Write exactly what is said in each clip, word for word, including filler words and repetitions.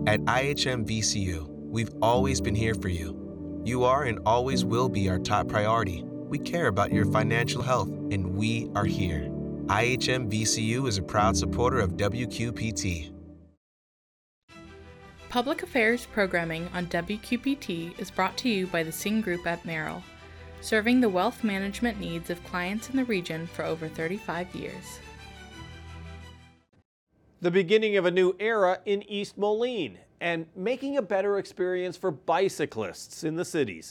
At I H M V C U, we've always been here for you. You are and always will be our top priority. We care about your financial health, and we are here. I H M V C U is a proud supporter of W Q P T. Public Affairs programming on W Q P T is brought to you by the Singh Group at Merrill, serving the wealth management needs of clients in the region for over thirty-five years. The beginning of a new era in East Moline and making a better experience for bicyclists in the cities.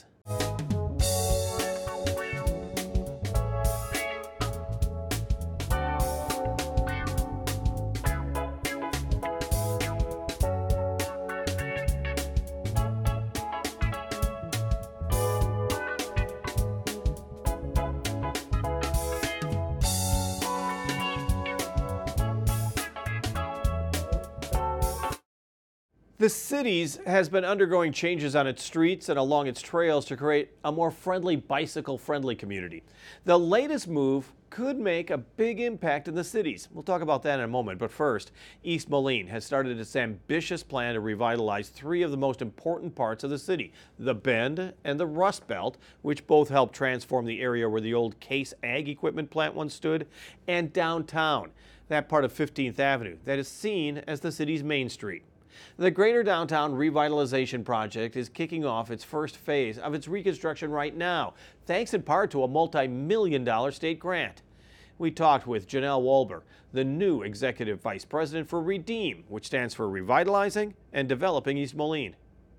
The cities has been undergoing changes on its streets and along its trails to create a more friendly, bicycle-friendly community. The latest move could make a big impact in the cities. We'll talk about that in a moment, but first, East Moline has started its ambitious plan to revitalize three of the most important parts of the city, the Bend and the Rust Belt, which both help transform the area where the old Case Ag Equipment plant once stood, and downtown, that part of fifteenth Avenue that is seen as the city's main street. The Greater Downtown Revitalization Project is kicking off its first phase of its reconstruction right now, thanks in part to a multi-million dollar state grant. We talked with Janelle Walber, the new Executive Vice President for REDEEM, which stands for Revitalizing and Developing East Moline.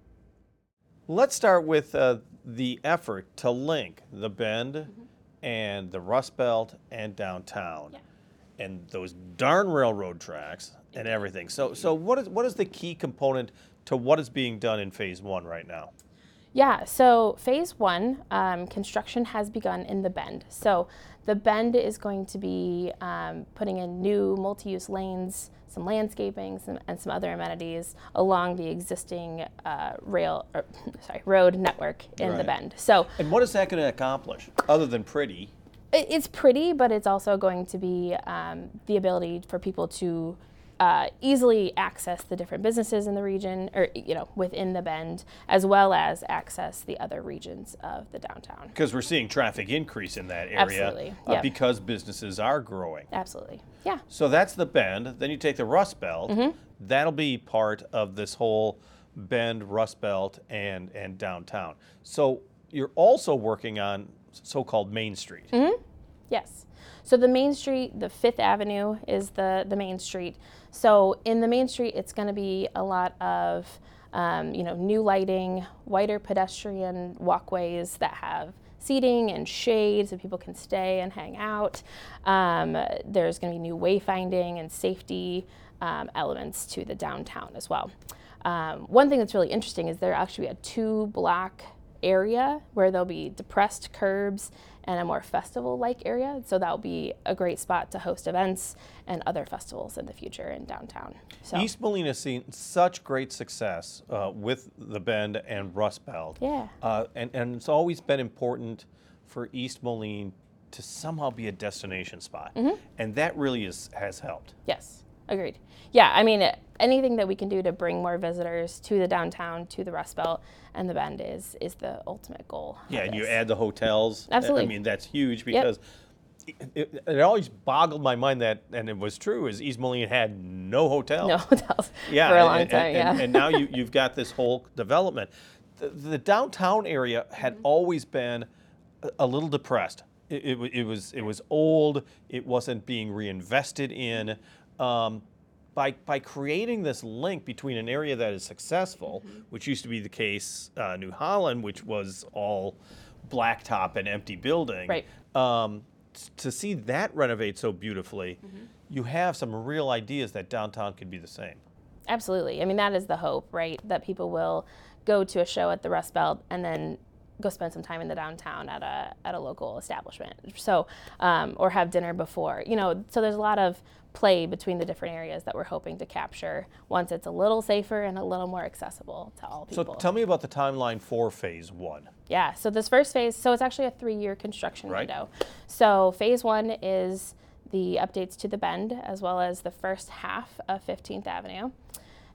Let's start with uh, the effort to link the Bend mm-hmm. and the Rust Belt and downtown. Yeah. And those darn railroad tracks and everything. So, so what is what is the key component to what is being done in phase one right now? Yeah, so phase one, um, construction has begun in the Bend. So the Bend is going to be um, putting in new multi-use lanes, some landscaping, some, and some other amenities along the existing uh, rail, or, sorry, road network in right. the Bend. So, and what is that going to accomplish, other than pretty? It's pretty, but it's also going to be um, the ability for people to uh, easily access the different businesses in the region, or you know, within the Bend, as well as access the other regions of the downtown. Because we're seeing traffic increase in that area. Absolutely. Uh, yep. Because businesses are growing. Absolutely. Yeah. So that's the Bend. Then you take the Rust Belt. Mm-hmm. That'll be part of this whole Bend, Rust Belt, and and downtown. So you're also working on so-called Main Street. Mm-hmm. Yes. So the Main Street, the Fifth Avenue is the, the Main Street. So in the Main Street, it's going to be a lot of, um, you know, new lighting, wider pedestrian walkways that have seating and shade so people can stay and hang out. Um, there's going to be new wayfinding and safety um, elements to the downtown as well. Um, one thing that's really interesting is there actually a two block area where there'll be depressed curbs and a more festival-like area. So that'll be a great spot to host events and other festivals in the future in downtown. So. East Moline has seen such great success uh, with the Bend and Rust Belt. Yeah. Uh, and, and it's always been important for East Moline to somehow be a destination spot. Mm-hmm. And that really is, has helped. Yes, agreed. Yeah, I mean, anything that we can do to bring more visitors to the downtown, to the Rust Belt, and the Bend is is the ultimate goal. Yeah, and you add the hotels. Absolutely. I mean, that's huge because yep. it, it always boggled my mind that, and it was true, is East Moline had no hotels. No hotels yeah, for a long and, time, and, yeah. And, and now you, you've got this whole development. The, the downtown area had mm-hmm. always been a, a little depressed. It, it, it, was, it was old. It wasn't being reinvested in. Um, By, by creating this link between an area that is successful, mm-hmm. which used to be the case, uh, New Holland, which was all blacktop and empty building, right. um, to see that renovate so beautifully, mm-hmm. you have some real ideas that downtown could be the same. Absolutely. I mean, that is the hope, right? That people will go to a show at the Rust Belt and then go spend some time in the downtown at a at a local establishment. So, um, or have dinner before. You know, so there's a lot of play between the different areas that we're hoping to capture once it's a little safer and a little more accessible to all people. So tell me about the timeline for phase one. Yeah, so this first phase, so it's actually a three-year construction right. window. So phase one is the updates to the Bend as well as the first half of fifteenth Avenue.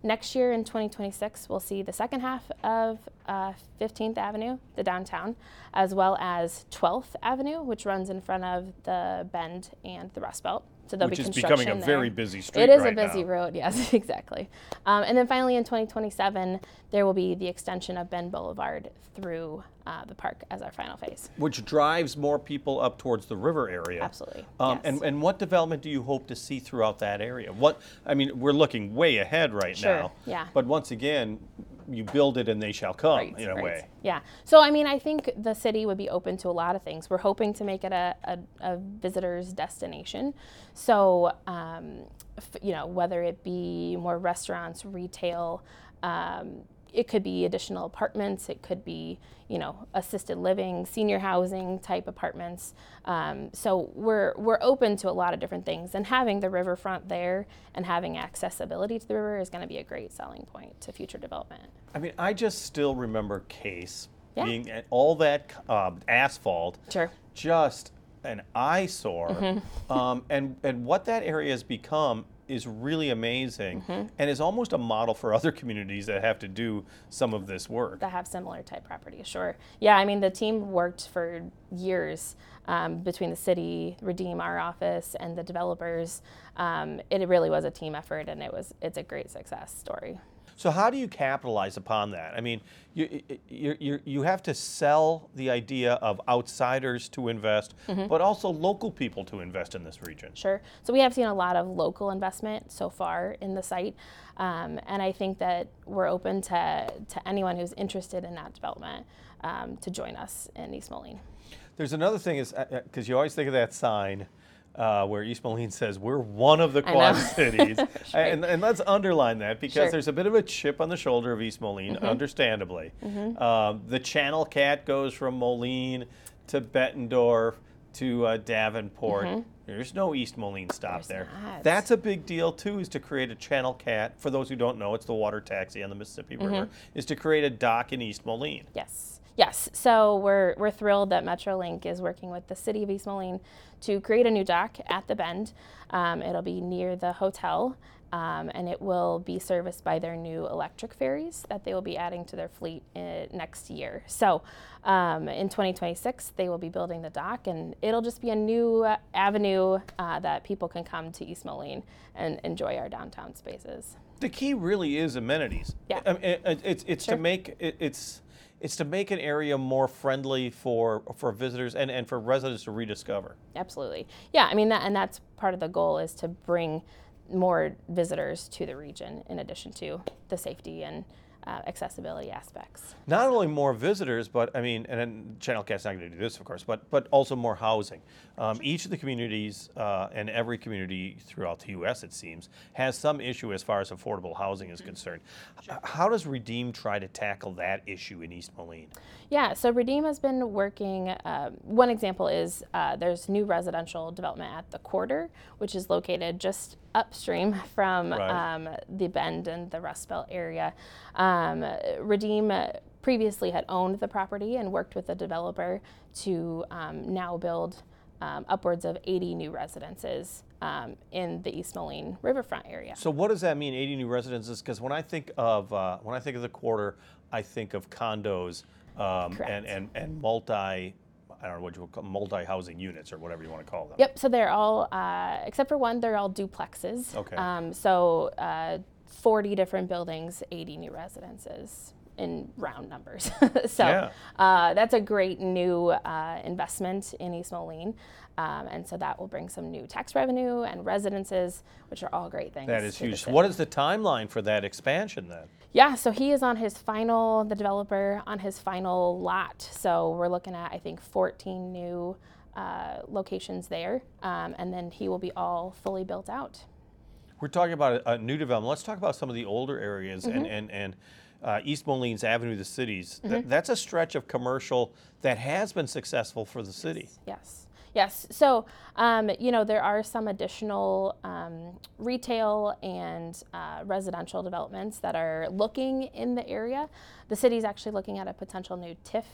Next year in twenty twenty-six, we'll see the second half of uh, fifteenth Avenue, the downtown, as well as twelfth Avenue, which runs in front of the Bend and the Rust Belt. So there'll Which be is construction becoming a there. very busy street It is right a busy now. road, yes, exactly. Um, and then finally in twenty twenty-seven, there will be the extension of Bend Boulevard through uh, the park as our final phase. Which drives more people up towards the river area. Absolutely, Um, yes. and, and what development do you hope to see throughout that area? What I mean, we're looking way ahead right Sure, now. yeah. But once again, you build it and they shall come Right, in a right. way. Yeah. So, I mean, I think the city would be open to a lot of things. We're hoping to make it a, a, a visitor's destination. So, um, f- you know, whether it be more restaurants, retail, um, it could be additional apartments, it could be, you know, assisted living, senior housing type apartments. Um, so we're we're open to a lot of different things, and having the riverfront there and having accessibility to the river is going to be a great selling point to future development. I mean, I just still remember Case Yeah. being at all that uh, asphalt, Sure. just an eyesore. Mm-hmm. um, and, and what that area has become is really amazing Mm-hmm. and is almost a model for other communities that have to do some of this work. That have similar type properties, sure. Yeah, I mean, the team worked for years um, between the city, Redeem, our office, and the developers. Um, it really was a team effort, and it was it's a great success story. So how do you capitalize upon that? I mean, you, you, you, you have to sell the idea of outsiders to invest, Mm-hmm. but also local people to invest in this region. Sure. So we have seen a lot of local investment so far in the site, um, and I think that we're open to, to anyone who's interested in that development um, to join us in East Moline. There's another thing is, because you always think of that sign uh, where East Moline says, we're one of the I Quad know. Cities. Right. and, and let's underline that because Sure. there's a bit of a chip on the shoulder of East Moline, understandably. Um, the Channel Cat goes from Moline to Bettendorf to uh, Davenport. There's no East Moline stop There's there. not. That's a big deal too, is to create a Channel Cat. For those who don't know, it's the water taxi on the Mississippi River, is to create a dock in East Moline. Yes. Yes. So we're we're thrilled that Metrolink is working with the city of East Moline to create a new dock at the Bend. Um, it'll be near the hotel, um, and it will be serviced by their new electric ferries that they will be adding to their fleet uh, next year. So um, in twenty twenty-six, they will be building the dock, and it'll just be a new uh, avenue uh, that people can come to East Moline and enjoy our downtown spaces. The key really is amenities. Yeah. I mean, it- it's it's Sure. to make it, it's it's to make an area more friendly for for visitors and, and for residents to rediscover. Absolutely. Yeah, I mean, that, and that's part of the goal is to bring more visitors to the region in addition to the safety and uh, accessibility aspects. Not only more visitors, but I mean, and then Channel Cat's not going to do this, of course, but but also more housing. Um, each of the communities uh, and every community throughout the U S, it seems, has some issue as far as affordable housing is concerned. H- How does Redeem try to tackle that issue in East Moline? Yeah, so Redeem has been working, uh, one example is uh, there's new residential development at the Quarter, which is located just upstream from Right. um, the Bend and the Rust Belt area. Um, Redeem uh, previously had owned the property and worked with the developer to um, now build um, upwards of eighty new residences um, in the East Moline riverfront area. So what does that mean, eighty new residences? Because when I think of uh, when I think of the Quarter, I think of condos um, Correct. and, and and multi, I don't know what you would call multi-housing units or whatever you want to call them. Yep, so they're all, uh, except for one, they're all duplexes. Okay. Um, so uh, forty different buildings, eighty new residences in round numbers. so Yeah. uh, that's a great new uh, investment in East Moline. Um, and so that will bring some new tax revenue and residences, which are all great things. That is to the huge. city. What is the timeline for that expansion then? Yeah, so he is on his final, the developer, on his final lot. So we're looking at, I think, fourteen new uh, locations there. Um, and then he will be all fully built out. We're talking about a, a new development. Let's talk about some of the older areas and and and uh, East Moline's Avenue of the Cities. Th- that's a stretch of commercial that has been successful for the city. Yes. Yes. So, um, you know, there are some additional um, retail and uh, residential developments that are looking in the area. The city's actually looking at a potential new TIF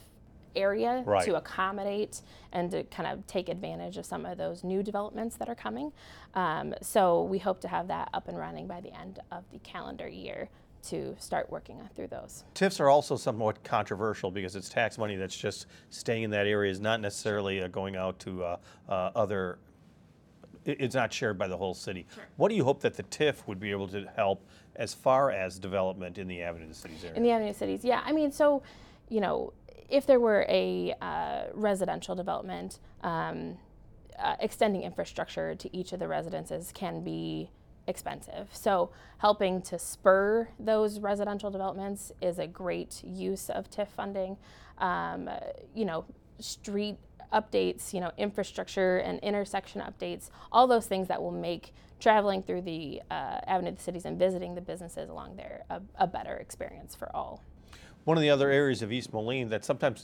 area Right. to accommodate and to kind of take advantage of some of those new developments that are coming. Um, so we hope to have that up and running by the end of the calendar year to start working through those. T I Fs are also somewhat controversial because it's tax money that's just staying in that area, is not necessarily uh, going out to uh, uh, other, it- it's not shared by the whole city. What do you hope that the T I F would be able to help as far as development in the Avenue of the Cities area? In the Avenue Cities, yeah. I mean, so, you know, if there were a uh, residential development, um, uh, extending infrastructure to each of the residences can be expensive. So helping to spur those residential developments is a great use of T I F funding. Um, uh, you know, street updates, you know, infrastructure and intersection updates, all those things that will make traveling through the uh, Avenue of the Cities and visiting the businesses along there a, a better experience for all. One of the other areas of East Moline that sometimes,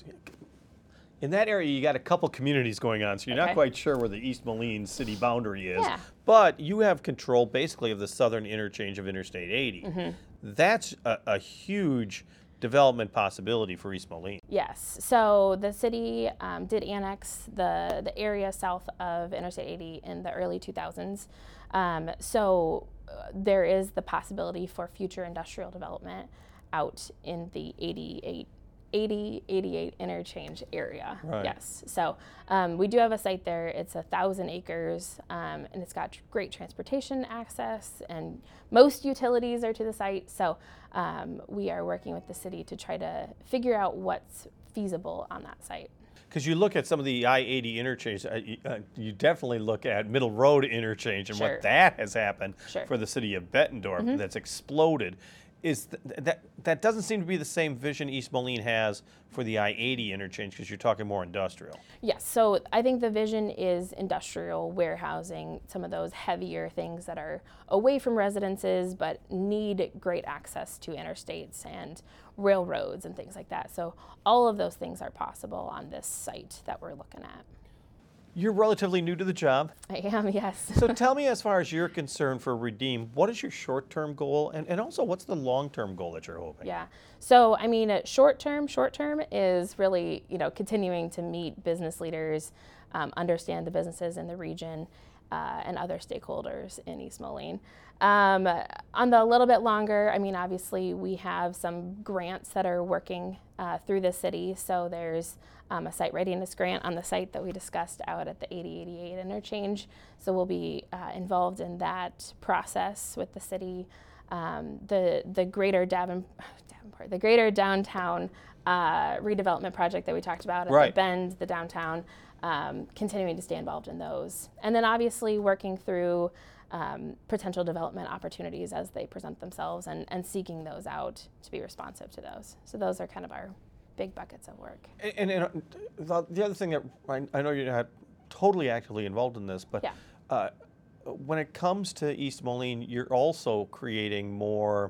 in that area you got a couple communities going on, so you're not Okay. quite sure where the East Moline city boundary is, Yeah. but you have control basically of the southern interchange of Interstate eighty. Mm-hmm. That's a, a huge development possibility for East Moline. Yes, so the city um, did annex the, the area south of Interstate eighty in the early two thousands. Um, so uh, there is the possibility for future industrial development out in the eighty-eight, eighty, eighty-eight interchange area. Right. Yes, so um, we do have a site there. It's a thousand acres, um, and it's got tr- great transportation access, and most utilities are to the site. So um, we are working with the city to try to figure out what's feasible on that site. Because you look at some of the I eighty interchange, uh, you, uh, you definitely look at Middle Road interchange and Sure. what that has happened Sure. for the city of Bettendorf, that's exploded. Is th- that that doesn't seem to be the same vision East Moline has for the I eighty interchange, because you're talking more industrial. Yes, so I think the vision is industrial warehousing, some of those heavier things that are away from residences but need great access to interstates and railroads and things like that. So all of those things are possible on this site that we're looking at. You're relatively new to the job, I am, yes. so tell me, as far as you're concerned for Redeem, what is your short-term goal, and, and also what's the long-term goal that you're hoping? Yeah. So, I mean, uh, short term, short term is really, you know, continuing to meet business leaders, um, understand the businesses in the region, uh, and other stakeholders in East Moline. Um, on the little bit longer, I mean, obviously we have some grants that are working uh, through the city. So there's um, a site readiness grant on the site that we discussed out at the eighty eighty-eight interchange. So we'll be uh, involved in that process with the city. Um, the the greater Davin, Davenport, the greater downtown uh, redevelopment project that we talked about at Right. the Bend, the downtown, um, continuing to stay involved in those, and then obviously working through um, potential development opportunities as they present themselves, and, and seeking those out to be responsive to those. So those are kind of our big buckets of work. And, and, and the, the other thing that I, I know you're not totally actively involved in this, but Yeah. uh, when it comes to East Moline, you're also creating more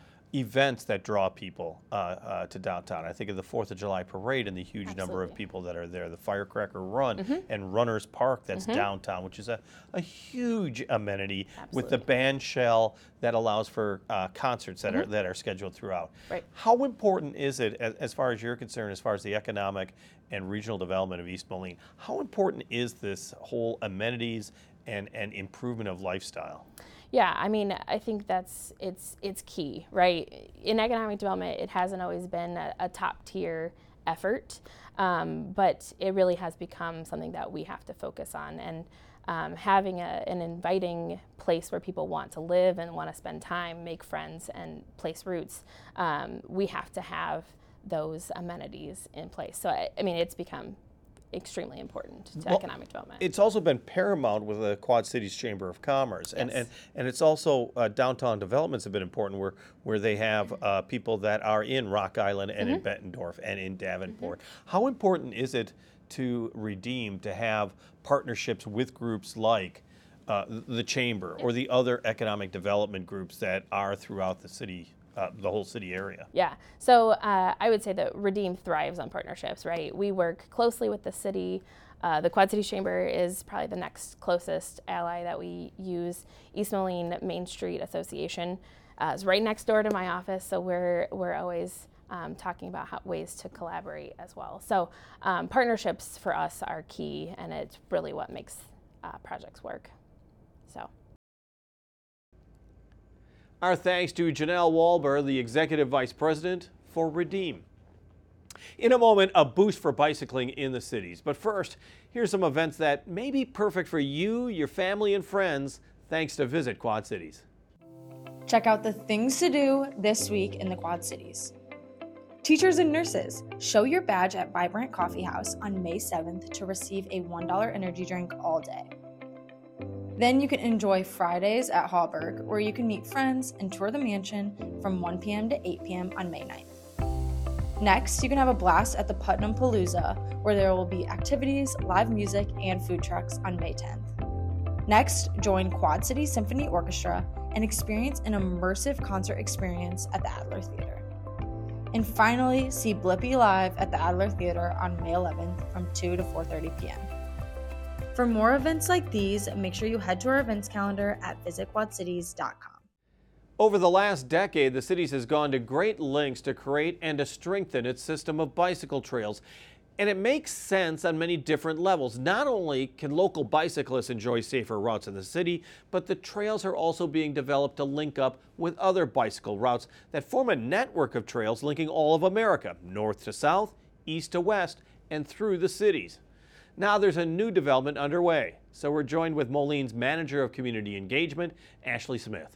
events that draw people uh, uh, to downtown. I think of the Fourth of July parade and the huge number of Absolutely. people that are there, the Firecracker Run and Runners Park that's downtown, which is a, a huge amenity with the Absolutely. band shell that allows for uh, concerts that are that are scheduled throughout. Right. How important is it, as, as far as you're concerned, as far as the economic and regional development of East Moline, how important is this whole amenities and, and improvement of lifestyle? Yeah, I mean, I think that's it's it's key, right? In economic development, it hasn't always been a, a top tier effort, um, but it really has become something that we have to focus on. And um, having a, an inviting place where people want to live and want to spend time, make friends, and place roots, um, we have to have those amenities in place. So, I, I mean, it's become extremely important to Well, economic development. It's also been paramount with the Quad Cities Chamber of Commerce, and Yes. and, and it's also uh, downtown developments have been important, where where they have uh, people that are in Rock Island and in Bettendorf and in Davenport. How important is it to Redeem to have partnerships with groups like uh, the Chamber or the other economic development groups that are throughout the city, uh, the whole city area? Yeah, so uh, I would say that Redeem thrives on partnerships, right? We work closely with the city. Uh, the Quad Cities Chamber is probably the next closest ally that we use. East Moline Main Street Association uh, is right next door to my office, so we're we're always um, talking about how, ways to collaborate as well. So um, partnerships for us are key, and it's really what makes uh, projects work. So. Our thanks to Janelle Walber, the Executive Vice President for Redeem. In a moment, a boost for bicycling in the cities. But first, here's some events that may be perfect for you, your family, and friends, thanks to Visit Quad Cities. Check out the things to do this week in the Quad Cities. Teachers and nurses, show your badge at Vibrant Coffee House on May seventh to receive a one dollar energy drink all day. Then you can enjoy Fridays at Hallberg, where you can meet friends and tour the mansion from one p m to eight p m on May ninth. Next, you can have a blast at the Putnam Palooza, where there will be activities, live music, and food trucks on May tenth. Next, join Quad City Symphony Orchestra and experience an immersive concert experience at the Adler Theater. And finally, see Blippi live at the Adler Theater on May eleventh from two to four thirty p m For more events like these, make sure you head to our events calendar at visit quad cities dot com. Over the last decade, the cities has gone to great lengths to create and to strengthen its system of bicycle trails. And it makes sense on many different levels. Not only can local bicyclists enjoy safer routes in the city, but the trails are also being developed to link up with other bicycle routes that form a network of trails linking all of America, north to south, east to west, and through the cities. Now there's a new development underway. So we're joined with Moline's Manager of Community Engagement, Ashley Smith.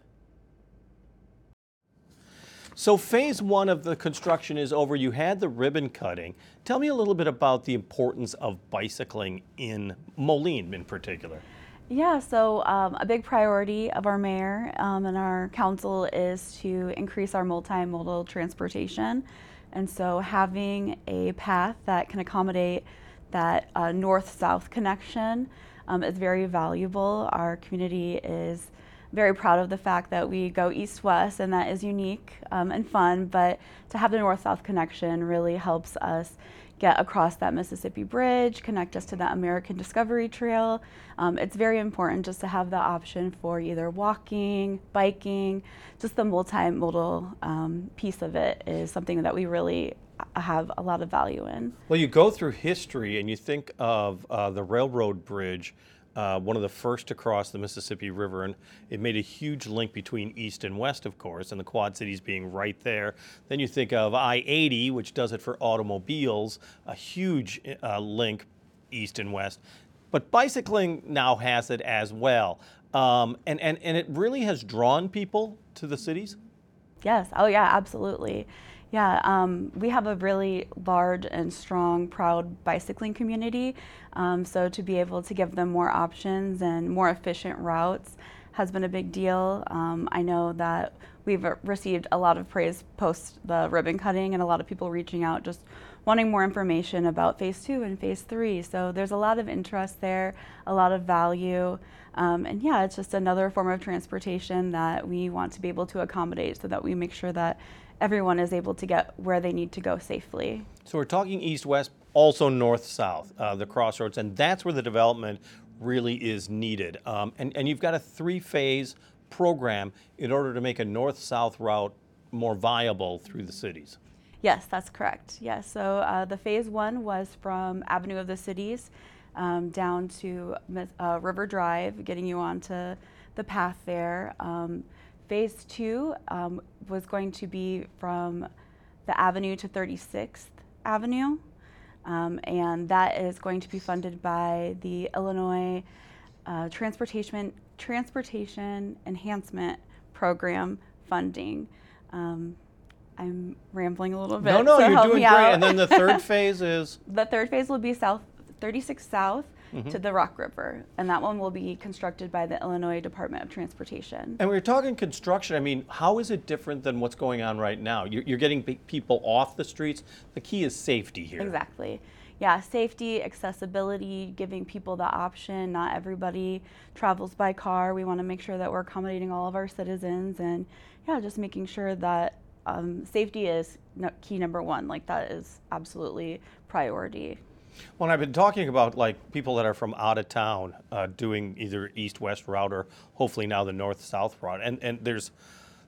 So phase one of the construction is over. You had the ribbon cutting. Tell me a little bit about the importance of bicycling in Moline in particular. Yeah, so um, a big priority of our mayor um, and our council is to increase our multimodal transportation. And so having a path that can accommodate that uh, north-south connection um, is very valuable. Our community is very proud of the fact that we go east-west, and that is unique um, and fun, but to have the north-south connection really helps us get across that Mississippi Bridge, connect us to that American Discovery Trail. Um, it's very important just to have the option for either walking, biking, just the multimodal um, piece of it is something that we really have a lot of value in. Well, you go through history and you think of uh, the railroad bridge, Uh, one of the first to cross the Mississippi River, and it made a huge link between east and west, of course, and the Quad Cities being right there. Then you think of I eighty, which does it for automobiles, a huge uh, link east and west. But bicycling now has it as well, um, and, and, and it really has drawn people to the cities? Yes, oh yeah, absolutely. Yeah, um, we have a really large and strong, proud bicycling community. Um, so to be able to give them more options and more efficient routes has been a big deal. Um, I know that we've received a lot of praise post the ribbon cutting and a lot of people reaching out just wanting more information about phase two and phase three. So there's a lot of interest there, a lot of value. Um, and yeah, it's just another form of transportation that we want to be able to accommodate so that we make sure that everyone is able to get where they need to go safely. So we're talking east-west, also north-south, uh, the crossroads, and that's where the development really is needed. Um, and, and you've got a three-phase program in order to make a north-south route more viable through the cities. Yes, that's correct. Yes, so uh, the phase one was from Avenue of the Cities um, down to uh, River Drive, getting you onto the path there. Um, phase two um, was going to be from the Avenue to thirty-sixth Avenue, um, and that is going to be funded by the Illinois uh, Transportation Transportation Enhancement Program funding. Um, I'm rambling a little bit. No, no, so you're help doing me great. out. And then the third phase is? The third phase will be south, thirty-six South Mm-hmm. to the Rock River, and that one will be constructed by the Illinois Department of Transportation. And we're talking construction. I mean, how is it different than what's going on right now? You're, you're getting pe- people off the streets. The key is safety here. Exactly. Yeah, safety, accessibility, giving people the option. Not everybody travels by car. We want to make sure that we're accommodating all of our citizens, and yeah, just making sure that um, safety is no- key number one. Like, that is absolutely priority. Well, I've been talking about like people that are from out of town uh, doing either east-west route or hopefully now the north-south route, and and there's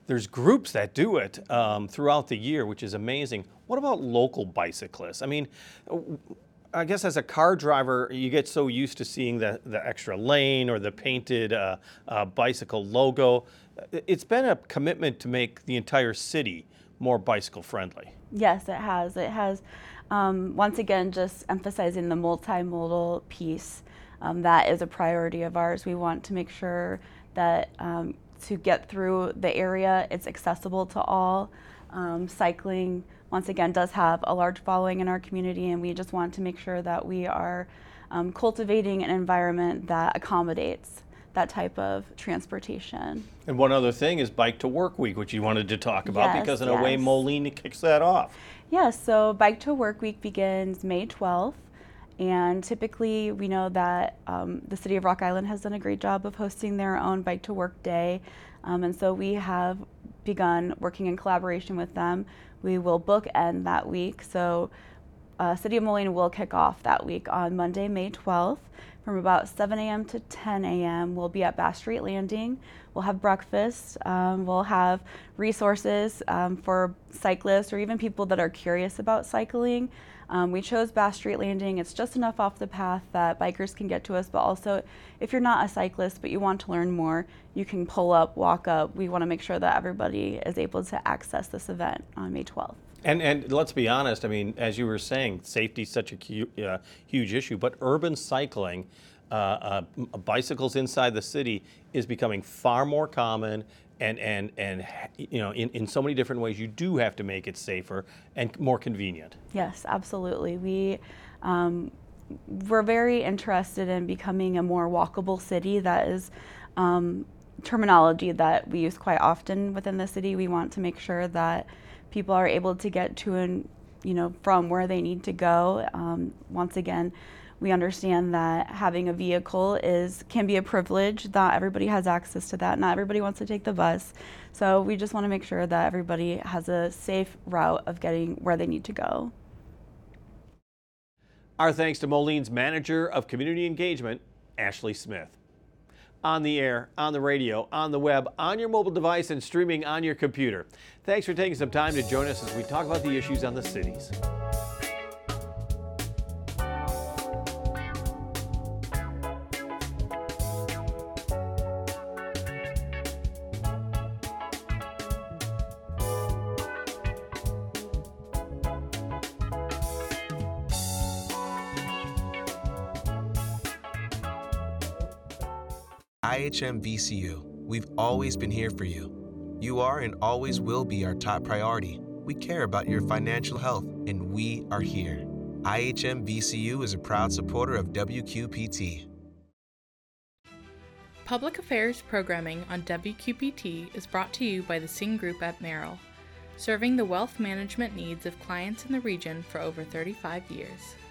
there's groups that do it um, throughout the year, which is amazing. What about local bicyclists? I mean, I guess as a car driver, you get so used to seeing the, the extra lane or the painted uh, uh, bicycle logo. It's been a commitment to make the entire city more bicycle friendly. Yes, it has. It has, um, once again, just emphasizing the multimodal piece. Um, that is a priority of ours. We want to make sure that um, to get through the area, it's accessible to all. Um, cycling, once again, does have a large following in our community, and we just want to make sure that we are um, cultivating an environment that accommodates that type of transportation. And one other thing is Bike to Work Week, which you wanted to talk about, Yes, because in yes. a way Moline kicks that off. Yes, so Bike to Work Week begins May twelfth, and typically we know that um, the City of Rock Island has done a great job of hosting their own Bike to Work Day, um, and so we have begun working in collaboration with them. We will bookend that week, so uh, City of Moline will kick off that week on Monday, May twelfth. From about seven a m to ten a m We'll be at Bass Street Landing. We'll have breakfast. Um, we'll have resources um, for cyclists or even people that are curious about cycling. Um, we chose Bass Street Landing. It's just enough off the path that bikers can get to us, but also if you're not a cyclist but you want to learn more, you can pull up, walk up. We want to make sure that everybody is able to access this event on May twelfth. And and let's be honest, I mean, as you were saying, safety is such a hu- uh, huge issue, but urban cycling, uh, uh, bicycles inside the city is becoming far more common, and, and, and you know, in, in so many different ways, you do have to make it safer and more convenient. Yes, absolutely. We, um, we're very interested in becoming a more walkable city. That is um, terminology that we use quite often within the city. We want to make sure that people are able to get to and, you know, from where they need to go. Um, once again, we understand that having a vehicle is can be a privilege. Not everybody has access to that. Not everybody wants to take the bus. So we just want to make sure that everybody has a safe route of getting where they need to go. Our thanks to Moline's Manager of Community Engagement, Ashley Smith. On the air, on the radio, on the web, on your mobile device, and streaming on your computer. Thanks for taking some time to join us as we talk about the issues on the cities. I H M V C U, we've always been here for you. You are and always will be our top priority. We care about your financial health, and we are here. I H M V C U is a proud supporter of W Q P T. Public Affairs programming on W Q P T is brought to you by the Sing Group at Merrill, serving the wealth management needs of clients in the region for over thirty-five years.